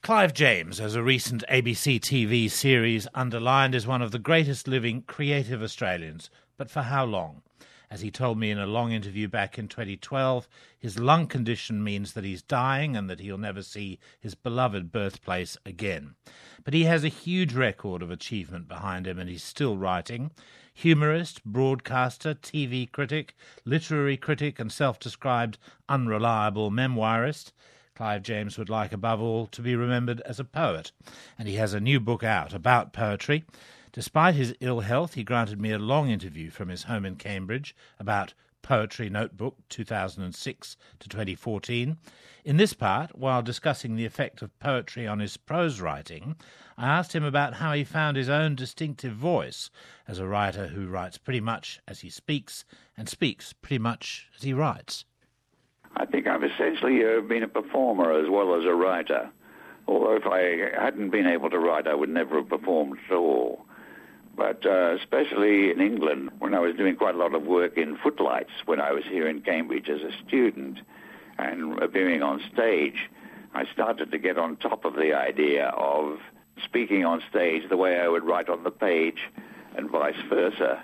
Clive James, as a recent ABC TV series underlined, is one of the greatest living creative Australians. But for how long? As he told me in a long interview back in 2012, his lung condition means that he's dying and that he'll never see his beloved birthplace again. But he has a huge record of achievement behind him, and he's still writing. Humorist, broadcaster, TV critic, literary critic and self-described unreliable memoirist, Clive James would like above all to be remembered as a poet. And he has a new book out about poetry. Despite his ill health, he granted me a long interview from his home in Cambridge about Poetry Notebook 2006 to 2014. In this part, while discussing the effect of poetry on his prose writing, I asked him about how he found his own distinctive voice as a writer who writes pretty much as he speaks and speaks pretty much as he writes. I think I've essentially been a performer as well as a writer. Although if I hadn't been able to write, I would never have performed at all. But especially in England, when I was doing quite a lot of work in footlights, when I was here in Cambridge as a student and appearing on stage, I started to get on top of the idea of speaking on stage the way I would write on the page and vice versa.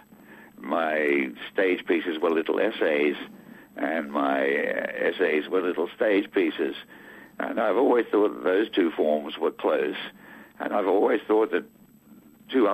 My stage pieces were little essays, and my essays were little stage pieces. And I've always thought that those two forms were close, and I've always thought that two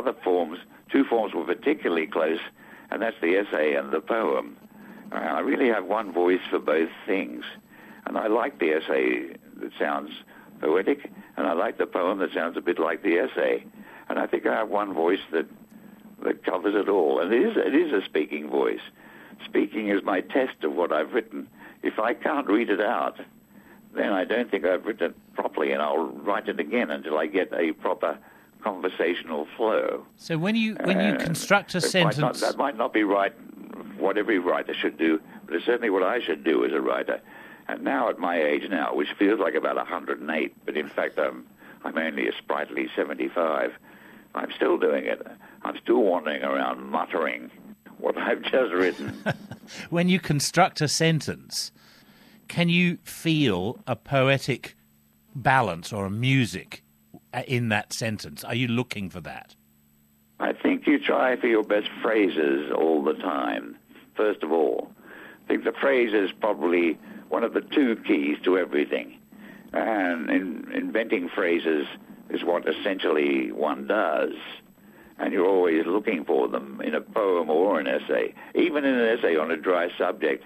forms were particularly close, and that's the essay and the poem. I really have one voice for both things, and I like the essay that sounds poetic, and I like the poem that sounds a bit like the essay. And I think I have one voice that covers it all, and it is a speaking voice. Speaking is my test of what I've written. If I can't read it out, then I don't think I've written it properly, and I'll write it again until I get a proper conversational flow. So when you construct a sentence... That might not be right, what every writer should do, but it's certainly what I should do as a writer. And now at my age now, which feels like about 108, but in fact I'm only a sprightly 75, I'm still doing it. I'm still wandering around muttering what I've just written. When you construct a sentence, can you feel a poetic balance or a music in that sentence? Are you looking for that? I think you try for your best phrases all the time, first of all. I think the phrase is probably one of the two keys to everything. And inventing phrases is what essentially one does. And you're always looking for them in a poem or an essay. Even in an essay on a dry subject.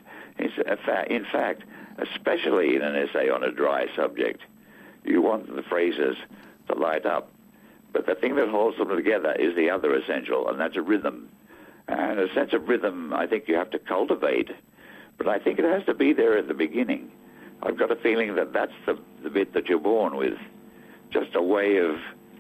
In fact, especially in an essay on a dry subject, you want the phrases to light up. But the thing that holds them together is the other essential, and that's a rhythm. And a sense of rhythm, I think you have to cultivate. But I think it has to be there at the beginning. I've got a feeling that that's the bit that you're born with. Just a way of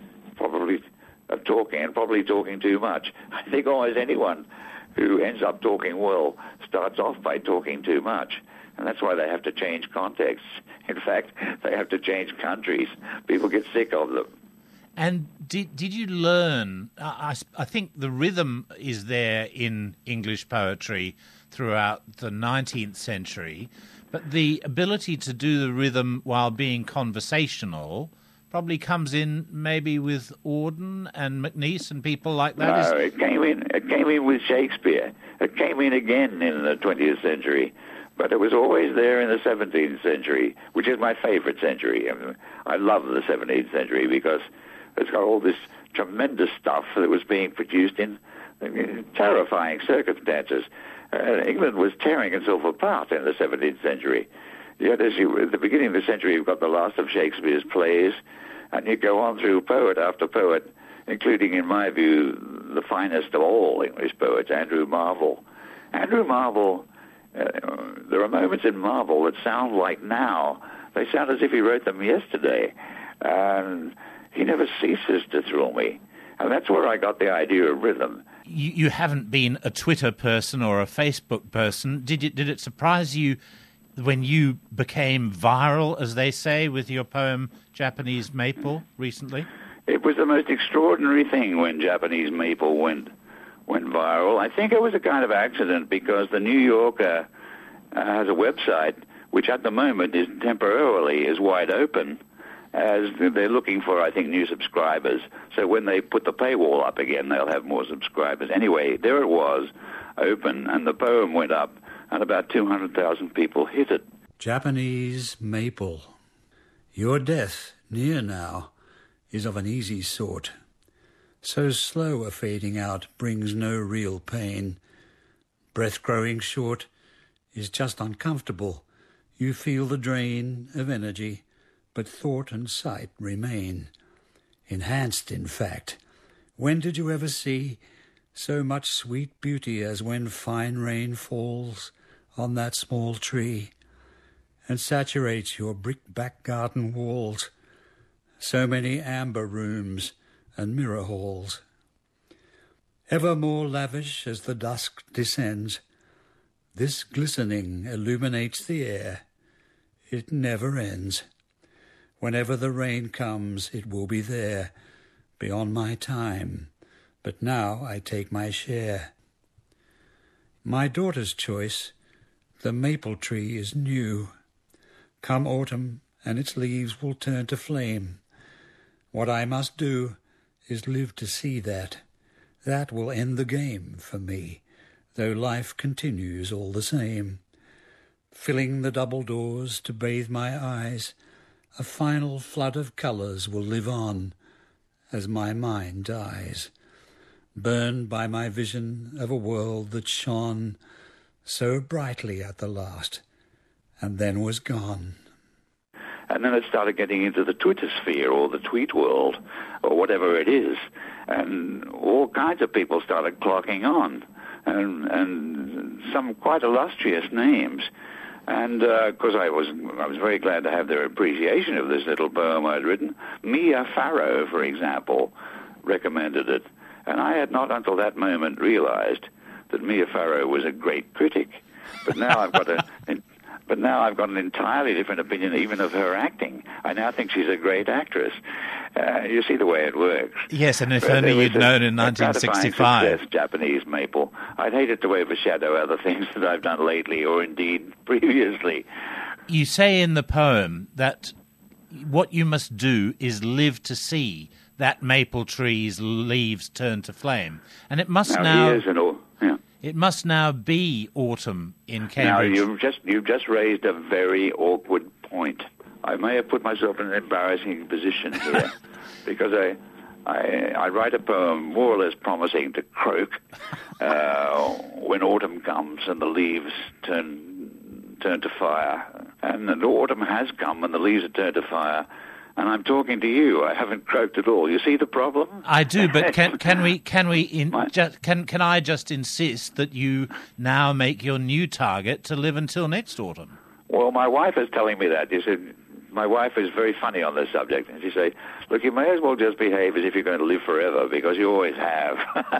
talking, and probably talking too much. I think almost anyone who ends up talking well starts off by talking too much. And that's why they have to change contexts. In fact, they have to change countries. People get sick of them. And did you learn, I think the rhythm is there in English poetry throughout the 19th century, but the ability to do the rhythm while being conversational probably comes in maybe with Auden and McNeice and people like that. No, it came in with Shakespeare. It came in again in the 20th century. But it was always there in the 17th century, which is my favorite century. I love the 17th century because it's got all this tremendous stuff that was being produced in terrifying circumstances. England was tearing itself apart in the 17th century. Yet at the beginning of the century, you've got the last of Shakespeare's plays, and you go on through poet after poet, including, in my view, the finest of all English poets, Andrew Marvell. Andrew Marvell... there are moments in Marvell that sound like now. They sound as if he wrote them yesterday. And he never ceases to thrill me. And that's where I got the idea of rhythm. You haven't been a Twitter person or a Facebook person. Did it surprise you when you became viral, as they say, with your poem Japanese Maple recently? It was the most extraordinary thing when Japanese Maple went viral. I think it was a kind of accident because the New Yorker has a website which at the moment is temporarily wide open, as they're looking for, I think, new subscribers. So when they put the paywall up again, they'll have more subscribers. Anyway, there it was, open, and the poem went up, and about 200,000 people hit it. Japanese maple. Your death, near now, is of an easy sort. So slow a fading out brings no real pain. Breath growing short is just uncomfortable. You feel the drain of energy, but thought and sight remain. Enhanced, in fact. When did you ever see so much sweet beauty as when fine rain falls on that small tree and saturates your brick-back garden walls? So many amber rooms and mirror halls. Ever more lavish as the dusk descends, this glistening illuminates the air. It never ends. Whenever the rain comes, it will be there, beyond my time. But now I take my share. My daughter's choice, the maple tree is new. Come autumn, and its leaves will turn to flame. What I must do is live to see that. That will end the game for me, though life continues all the same. Filling the double doors to bathe my eyes, a final flood of colours will live on as my mind dies, burned by my vision of a world that shone so brightly at the last, and then was gone. And then it started getting into the Twitter sphere or the tweet world or whatever it is. And all kinds of people started clocking on, and some quite illustrious names. And of course, I was very glad to have their appreciation of this little poem I'd written. Mia Farrow, for example, recommended it. And I had not until that moment realized that Mia Farrow was a great critic. But now I've got an entirely different opinion even of her acting. I now think she's a great actress. You see the way it works. Yes, and if only you'd known in 1965. Success, Japanese maple. I'd hate it to overshadow other things that I've done lately or indeed previously. You say in the poem that what you must do is live to see that maple tree's leaves turn to flame. And it must It must now be autumn in Cambridge. Now, you've just raised a very awkward point. I may have put myself in an embarrassing position here because I write a poem more or less promising to croak when autumn comes and the leaves turn to fire. And the autumn has come and the leaves have turned to fire. And I'm talking to you. I haven't croaked at all. You see the problem? I do, but can I just insist that you now make your new target to live until next autumn? Well, my wife is telling me that. You said my wife is very funny on this subject, and she said, "Look, you may as well just behave as if you're going to live forever because you always have."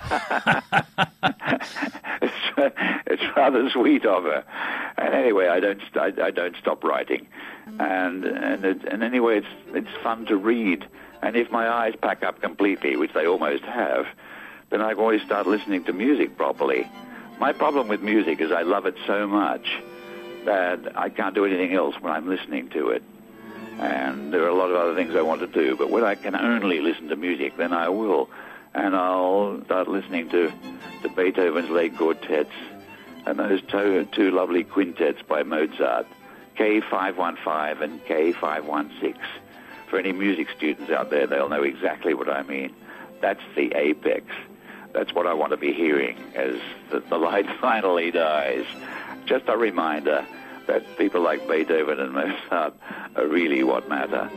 It's rather sweet of her. And anyway, I don't stop writing. And anyway, it's fun to read. And if my eyes pack up completely, which they almost have, then I can always start listening to music properly. My problem with music is I love it so much that I can't do anything else when I'm listening to it. And there are a lot of other things I want to do, but when I can only listen to music, then I will. And I'll start listening to Beethoven's late quartets and those two lovely quintets by Mozart, K515 and K516. For any music students out there, they'll know exactly what I mean. That's the apex. That's what I want to be hearing as the light finally dies. Just a reminder that people like Beethoven and Mozart are really what matter.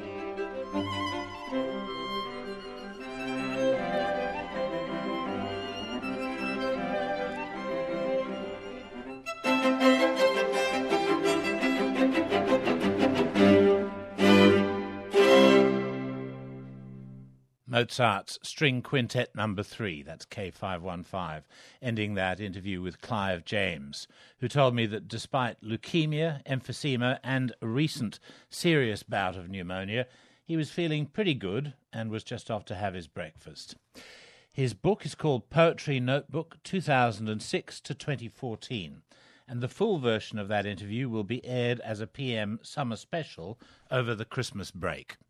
Mozart's String Quintet No. 3, that's K515, ending that interview with Clive James, who told me that despite leukemia, emphysema and a recent serious bout of pneumonia, he was feeling pretty good and was just off to have his breakfast. His book is called Poetry Notebook 2006 to 2014, and the full version of that interview will be aired as a PM summer special over the Christmas break.